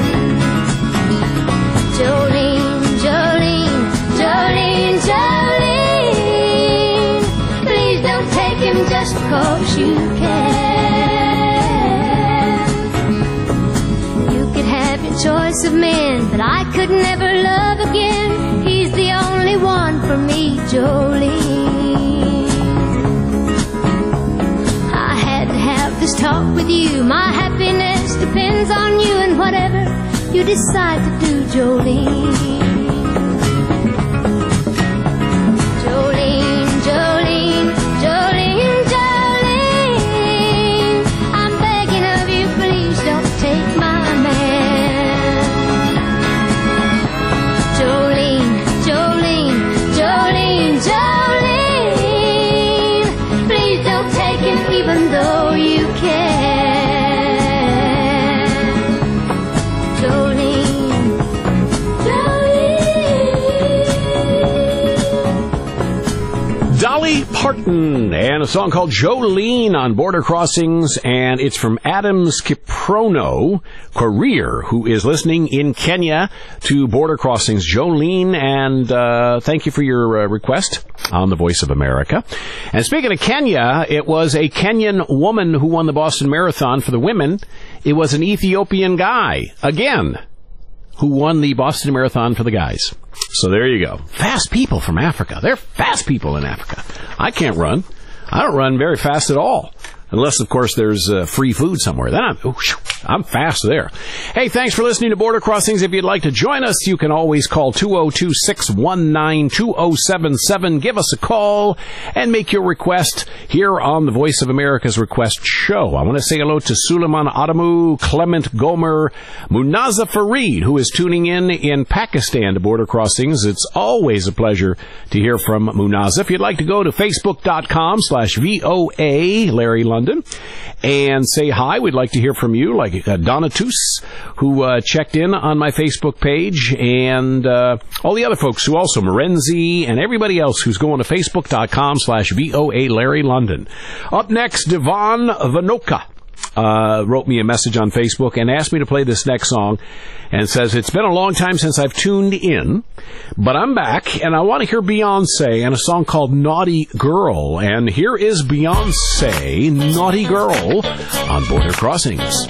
Jolene, Jolene, Jolene, Jolene, please don't take him just because you can. You could have your choice of men, but I could never love again. He's the only one for me, Jolene. I had to have this talk with you. My happiness depends on you, and whatever you decide to do, Jolene. Jolene, Jolene, Jolene, Jolene, I'm begging of you, please don't take my man. Jolene, Jolene, Jolene, Jolene, please don't take him even though you can. Jolene, Jolene. Dolly Parton and a song called Jolene on Border Crossings, and it's from Adams Kiprono Career, who is listening in Kenya to Border Crossings. Jolene, and uh, thank you for your uh, request on the Voice of America. And speaking of Kenya, it was a Kenyan woman who won the Boston Marathon for the women. It was an Ethiopian guy, again, who won the Boston Marathon for the guys. So there you go. Fast people from Africa. They're fast people in Africa. I can't run. I don't run very fast at all. Unless, of course, there's uh, free food somewhere. Then I'm, ooh, I'm fast there. Hey, thanks for listening to Border Crossings. If you'd like to join us, you can always call two oh two, six one nine, two oh seven seven. Give us a call and make your request here on the Voice of America's Request Show. I want to say hello to Suleiman Adamu, Clement Gomer, Munaza Fareed, who is tuning in in Pakistan to Border Crossings. It's always a pleasure to hear from Munaza. If you'd like to go to facebook.com slash VOA, Larry London, and say hi. We'd like to hear from you, like uh, Donatus, who uh, checked in on my Facebook page, and uh, all the other folks who also, Morenzi, and everybody else who's going to facebook.com slash VOA Larry London. Up next, Devon Vanoka uh, wrote me a message on Facebook and asked me to play this next song, and says, it's been a long time since I've tuned in, but I'm back, and I want to hear Beyonce and a song called Naughty Girl. And here is Beyonce, Naughty Girl, on Border Crossings.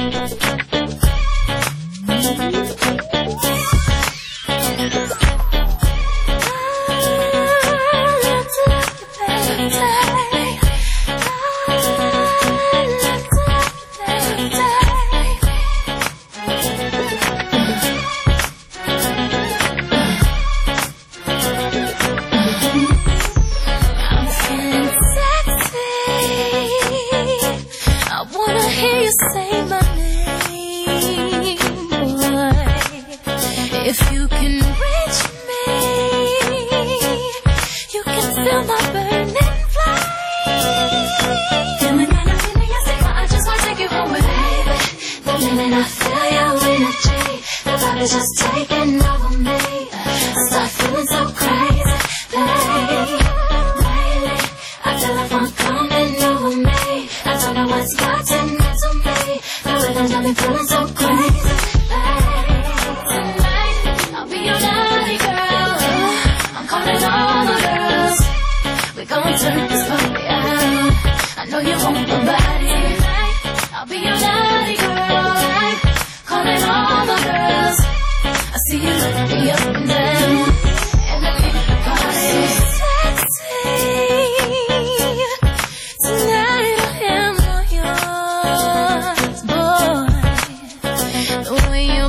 It's just taking over me. I start feeling so crazy, babe. Lately, I feel like I'm coming over me. I don't know what's gotten into me. The rhythm's got me feeling so crazy, babe. Tonight, I'll be your naughty girl. I'm calling all the girls. We gon' turn this party out. I know you want my body. Tonight, I'll be your naughty girl. Calling all the girls. I see you looking me up and down, and I think the party sexy. Tonight I am all yours, boy. The way your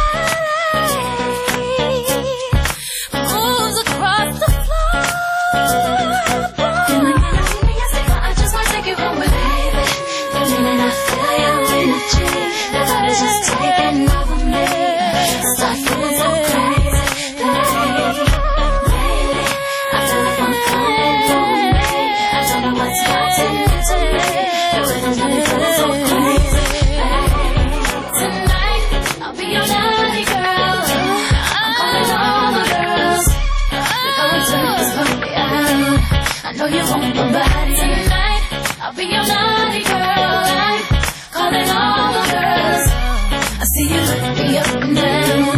body moves across the floor, boy. And I gotta be me, I just wanna take you home, baby. The minute I feel your energy, the body's just taking over me. Start feeling so crazy, babe. Lately, I feel like I'm coming over me. I don't know what's gotten into me. The rhythm's got me feeling so crazy, babe. Tonight, I'll be your naughty girl. I'm calling all the girls. We're gonna turn this party out. I know you want my body. Tonight, I'll be your naughty girl. I'm calling all the girls. I see you looking me up and down.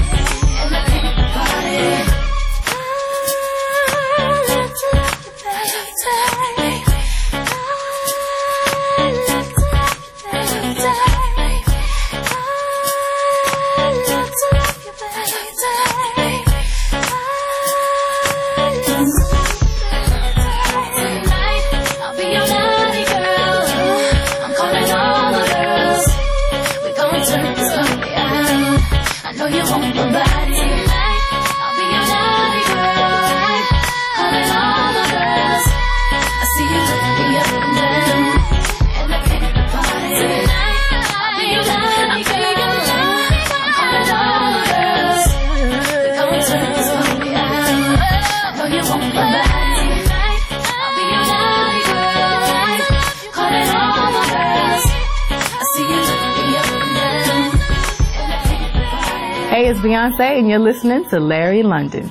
Hey, it's Beyonce, and you're listening to Larry London.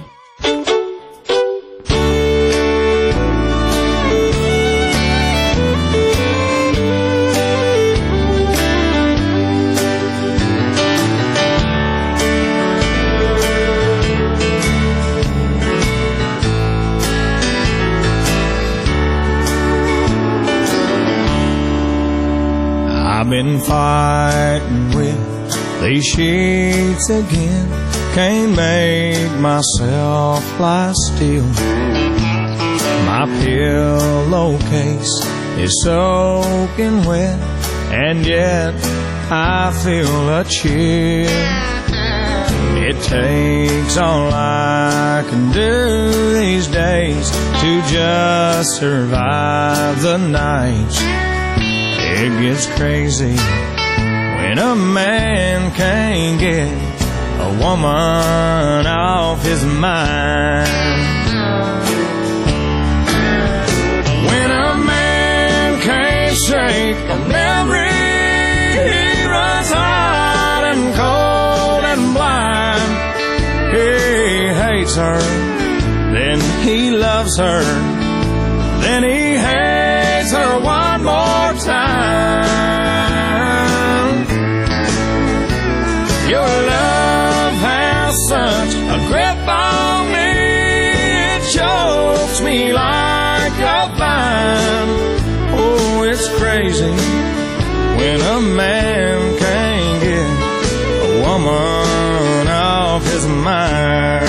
I've been fighting with these sheets again, can't make myself lie still. My pillowcase is soaking wet, and yet I feel a chill. It takes all I can do these days to just survive the night. It gets crazy when a man can't get a woman off his mind. When a man can't shake a memory hates her, then he loves her, then he hates her one more time. Your love has such a grip on me, it chokes me like a vine. Oh, it's crazy when a man can't get a woman off his mind.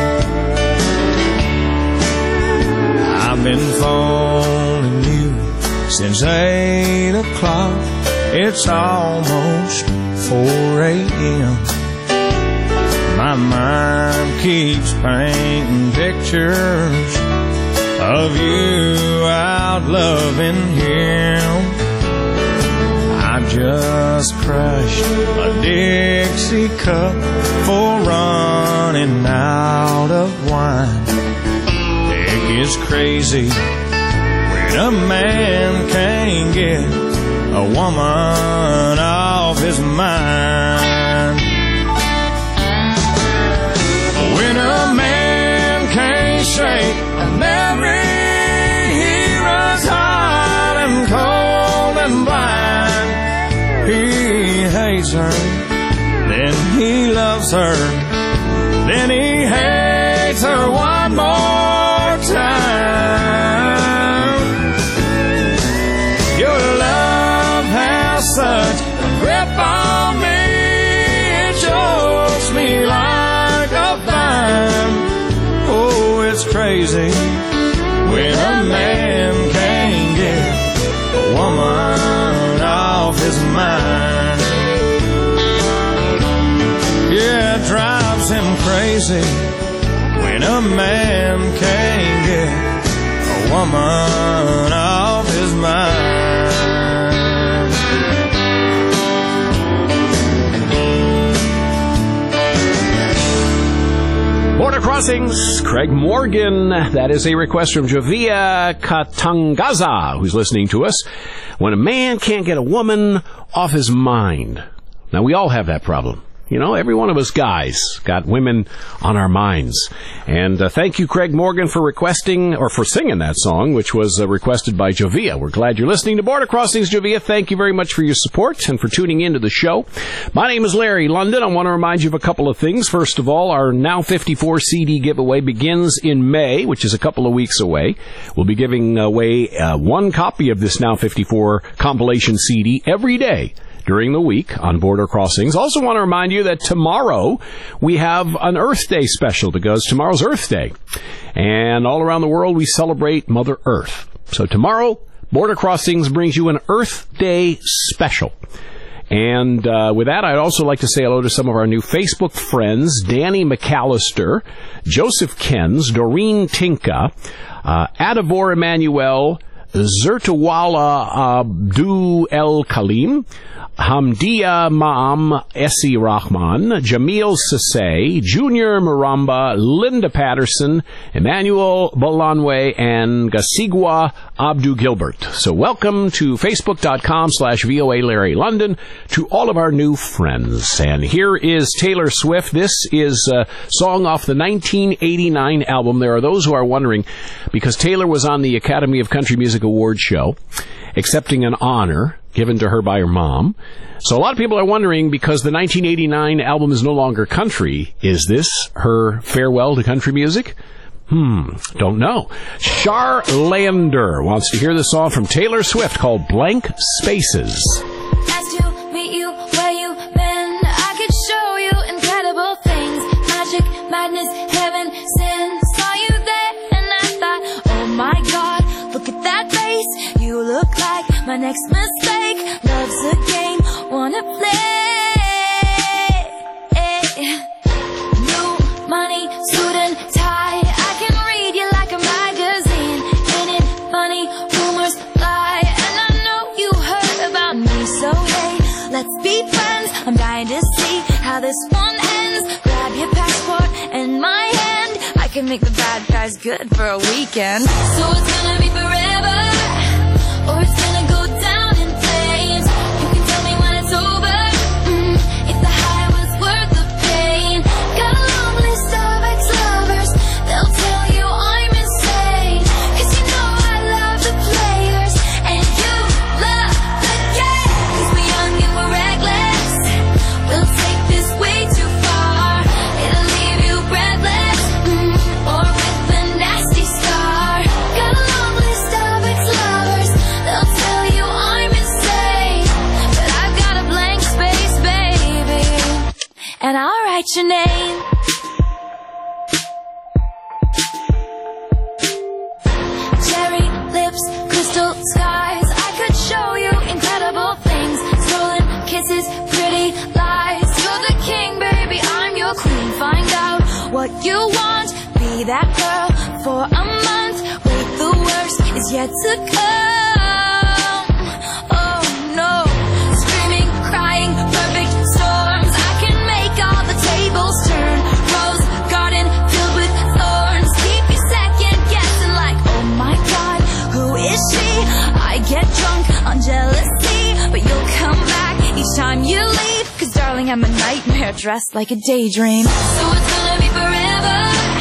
I've been phoning you since eight o'clock. It's almost four a.m. My mind keeps painting pictures of you out loving him. I just crushed a Dixie cup for running out of wine. It gets crazy when a man can't get a woman off his mind. When a man can't shake a memory, he runs hot and cold and blind. He hates her, then he loves her, then he hates her one more time. Your love has such a grip on me, it chokes me like a vine. Oh, it's crazy when a man can't get a woman off his mind. Yeah, it drives him crazy when a man can't get a woman off his mind. Border Crossings, Craig Morgan. That is a request from Javia Katangaza, who's listening to us. When a man can't get a woman off his mind. Now, we all have that problem. You know, every one of us guys got women on our minds. And uh, thank you, Craig Morgan, for requesting, or for singing that song, which was uh, requested by Javia. We're glad you're listening to Border Crossings, Javia. Thank you very much for your support and for tuning into the show. My name is Larry London. I want to remind you of a couple of things. First of all, our Now fifty-four C D giveaway begins in May, which is a couple of weeks away. We'll be giving away uh, one copy of this Now fifty-four compilation C D every day during the week on Border Crossings. Also want to remind you that tomorrow we have an Earth Day special, because tomorrow's Earth Day. And all around the world we celebrate Mother Earth. So tomorrow, Border Crossings brings you an Earth Day special. And uh, with that, I'd also like to say hello to some of our new Facebook friends, Danny McAllister, Joseph Kens, Doreen Tinka, uh, Adavor Emmanuel, Zertawala Abdu El Kalim, Hamdia Ma'am Essie Rahman, Jamil Sasay, Junior Maramba, Linda Patterson, Emmanuel Bolanwe, and Gasigwa Abdu Gilbert. So welcome to Facebook.com slash VOA Larry London to all of our new friends. And here is Taylor Swift. This is a song off the nineteen eighty-nine album. There are those who are wondering, because Taylor was on the Academy of Country Music Awards show, accepting an honor given to her by her mom. So a lot of people are wondering, because the nineteen eighty-nine album is no longer country, is this her farewell to country music? Hmm, don't know. Char Lander wants to hear the song from Taylor Swift called Blank Spaces. Nice to meet you where you been. I could show you incredible things. Magic, madness, heaven, sin. Saw you there and I thought, oh my God, look at that face. You look like my next mistake. Love's a game, wanna play. New money, suit and tie. I can read you like a magazine. Ain't it funny? Rumors lie, and I know you heard about me. So hey, let's be friends. I'm dying to see how this one ends. Grab your passport and my hand. I can make the bad guys good for a weekend. So it's gonna be forever, or it's gonna go down in flames. You can tell me when it's over, mm, if the high was worth the pain. Got a long list of ex-lovers, and I'll write your name. Cherry lips, crystal skies, I could show you incredible things. Stolen kisses, pretty lies. You're the king, baby, I'm your queen. Find out what you want, be that girl for a month. Wait, the worst is yet to come. Oh no, screaming, crying, perfect storms. I can make all the tables turn. Rose garden filled with thorns. Keep you second guessing like, oh my god, who is she? I get drunk on jealousy, but you'll come back each time you leave. Cause darling, I'm a nightmare dressed like a daydream. So it's gonna be forever,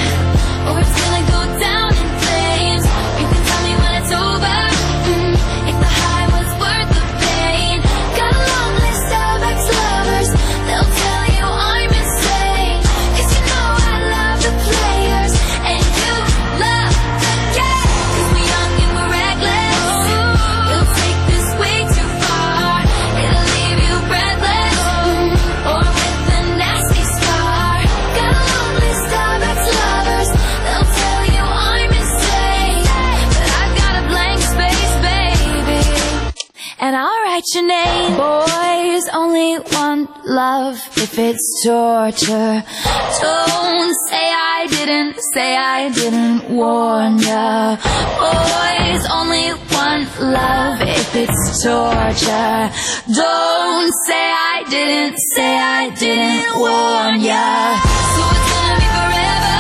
or it's gonna go down in flames. You can tell me when it's over, mm, if the high was worth the pain. Got a long list of ex-lovers, they'll tell you I'm insane. Cause you know I love the players, and you love the game. Cause we're young and we're reckless, you'll take this way too far. It'll leave you breathless, mm, or with a nasty scar. Got a long list of ex-lovers, they'll tell you I'm insane. But I've got a blank space, baby, and I'll write your name. Boys only want love if it's torture. Don't say I didn't, say I didn't warn ya. Boys only want love if it's torture. Don't say I didn't, say I didn't warn ya. So it's gonna be forever,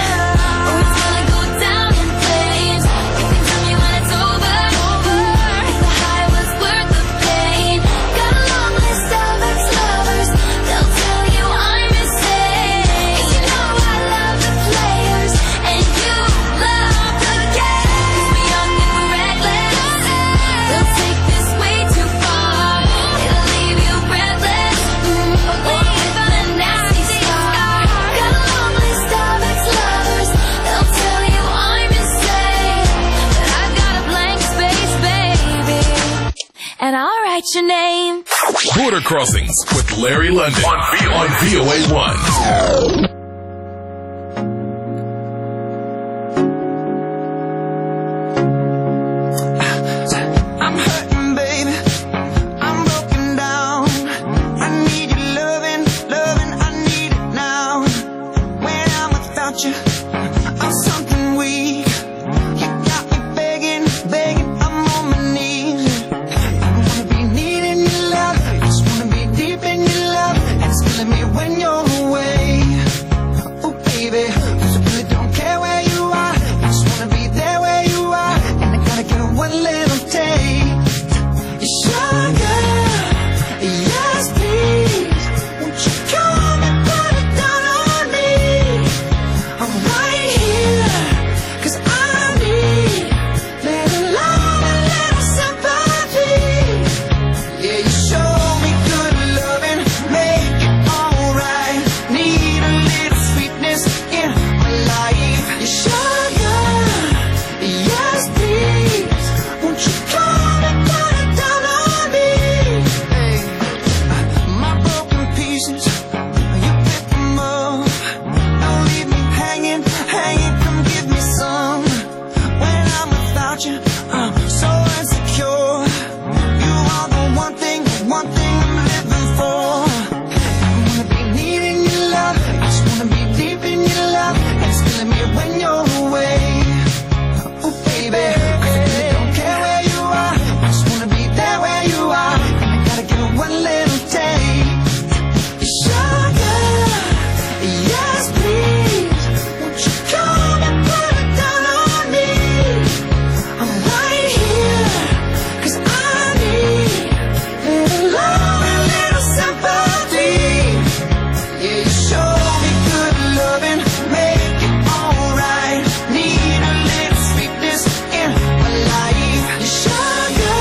or it's gonna go down in flames. You can tell me when it's over, if the high was worth the pain. Got a long list of ex-lovers, they'll tell you I'm insane. Cause you know I love the players, and you love the game. Cause we're young and we're reckless, they'll take this way too far. It'll leave you breathless, mm, or with a nasty scar. Got a long list of ex-lovers, they'll tell you I'm insane. But I've got a blank space, baby, and I'll write your name. Border Crossings with Larry London on V O A one. I'm hurting, baby. I'm broken down. I need your loving, loving. I need it now. When I'm without you, I'm something weak. You got me begging, begging. I'm on my knees. I don't wanna be needing your love. I just wanna be deep in your love. And it's killing me when you're away. Oh, baby, 'cause I really don't care where you are. I just wanna be there where you are. And I gotta get one little taste. Sugar, yes please, won't you come and put it down on me? I'm right here, 'cause I need little love and little sympathy. Yeah, you show me good loving, make it alright. Need a little sweetness in my life. Sugar, yes please, won't you come and put it down on me? Hey, my broken pieces, you pick them up. Don't leave me hanging, hanging, come give me some. When I'm without you, I'm so insecure. You are the one thing, the one thing I'm living for. I wanna be needing your love, I just wanna be deep in your love. And it's killing me when you're away. Oh baby, 'cause I really don't care where you are. I just wanna be there where you are. And I gotta get one little taste. Sugar, yes please, won't you come and put it down on me? I'm right here, 'cause I need little love and little sympathy. Yeah, you show me good loving, make it alright. Need a little sweetness in my life. Sugar,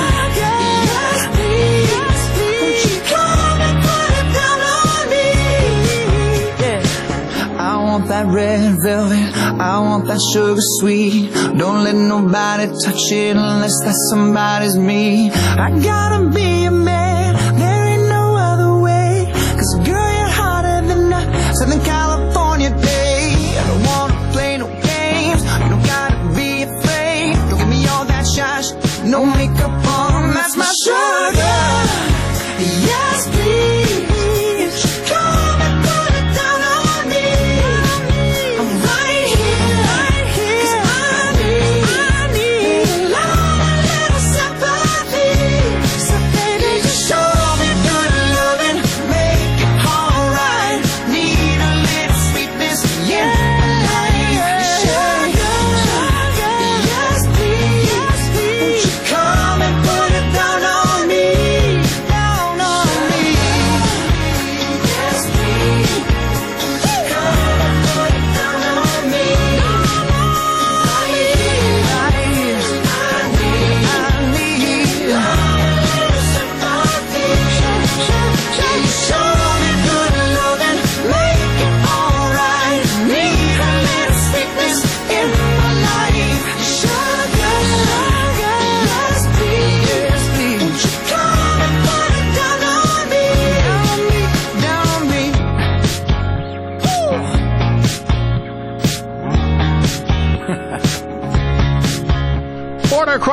yes please, won't you come and put it down on me? Yeah, I want that red velvet, I want that sugar sweet. Don't let nobody touch it unless that somebody's me. I gotta be a man, there ain't no other way. 'Cause girl, you're hotter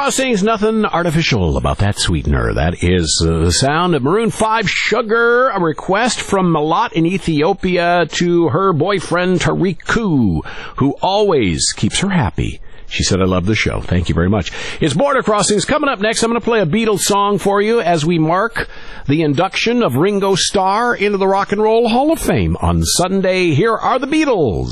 Crossings, nothing artificial about that sweetener. That is uh, the sound of Maroon five, Sugar, a request from Malat in Ethiopia to her boyfriend Tariku, who always keeps her happy. She said, I love the show. Thank you very much. It's Border Crossings. Coming up next, I'm going to play a Beatles song for you as we mark the induction of Ringo Starr into the Rock and Roll Hall of Fame on Sunday. Here are the Beatles.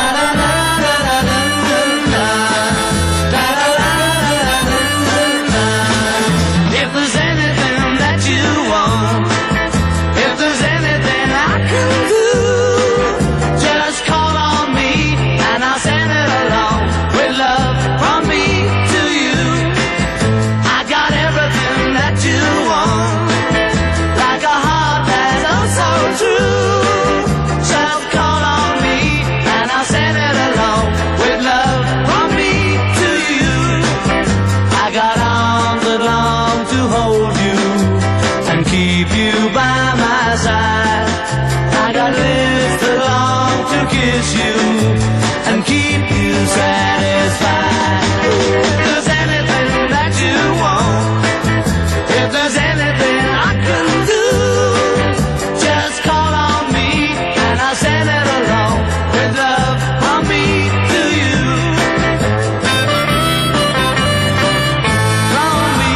If there's anything that you want, if there's anything I can do, just call on me and I'll send it along with love from me to you. I got everything that you want, like a heart that's oh so true. Just call on me and I'll send it along with love from me to you. I got arms that long to hold you and keep you by my side. I got lips that long to kiss you and keep you satisfied. If there's anything that you want, if there's anything I can do, just call on me and I'll send it along with love from me to you. From me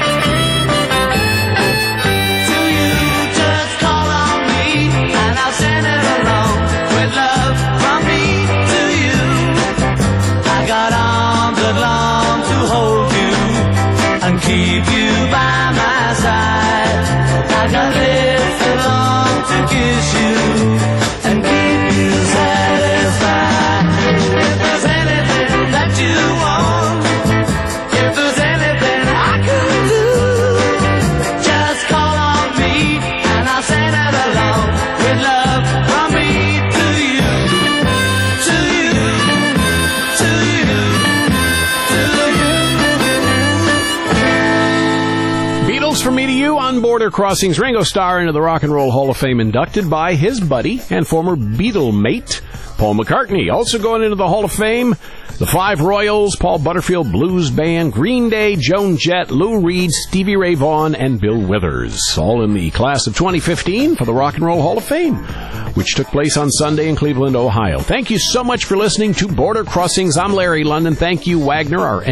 to you, just call on me and I'll send it along with love from me to you. I got arms that long to hold you and keep you by my side. I got lips that long to kiss you and keep you satisfied. If there's anything that you want, if there's anything I can do, just call on me and I'll send it along with love from me to you, to you, to you, to you. Beatles from me to you on Border Crossings. Ringo Starr into the Rock and Roll Hall of Fame, inducted by his buddy and former Beatle mate, Paul McCartney. Also going into the Hall of Fame, the Five Royals, Paul Butterfield Blues Band, Green Day, Joan Jett, Lou Reed, Stevie Ray Vaughan, and Bill Withers. All in the class of twenty fifteen for the Rock and Roll Hall of Fame, which took place on Sunday in Cleveland, Ohio. Thank you so much for listening to Border Crossings. I'm Larry London. Thank you, Wagner, our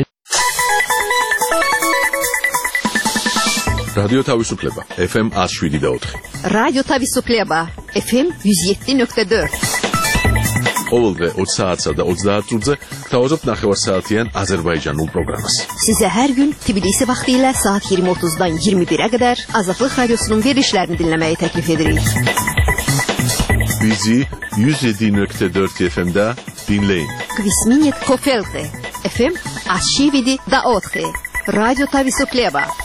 რადიო თავისუფლება ეფ ემ one oh seven point four. რადიო თავისუფლება ეფ ემ one oh seven point four. ყოველდღე twenty საათსა და thirty წუთზე გთავაზობთ ნახევარსაათიან აზერბაიჯანულ პროგრამას. Size her gün Tbilisi vaxtilə saat yirmi otuzdan iyirmi birə qədər Azadlıq Radiosunun verilişlərini dinləməyi təklif edirik. Bizi one oh seven point four eff em-də dinləyin. Kvisminit Kofelte eff em one oh seven point four. Radyo Tavisuklieba.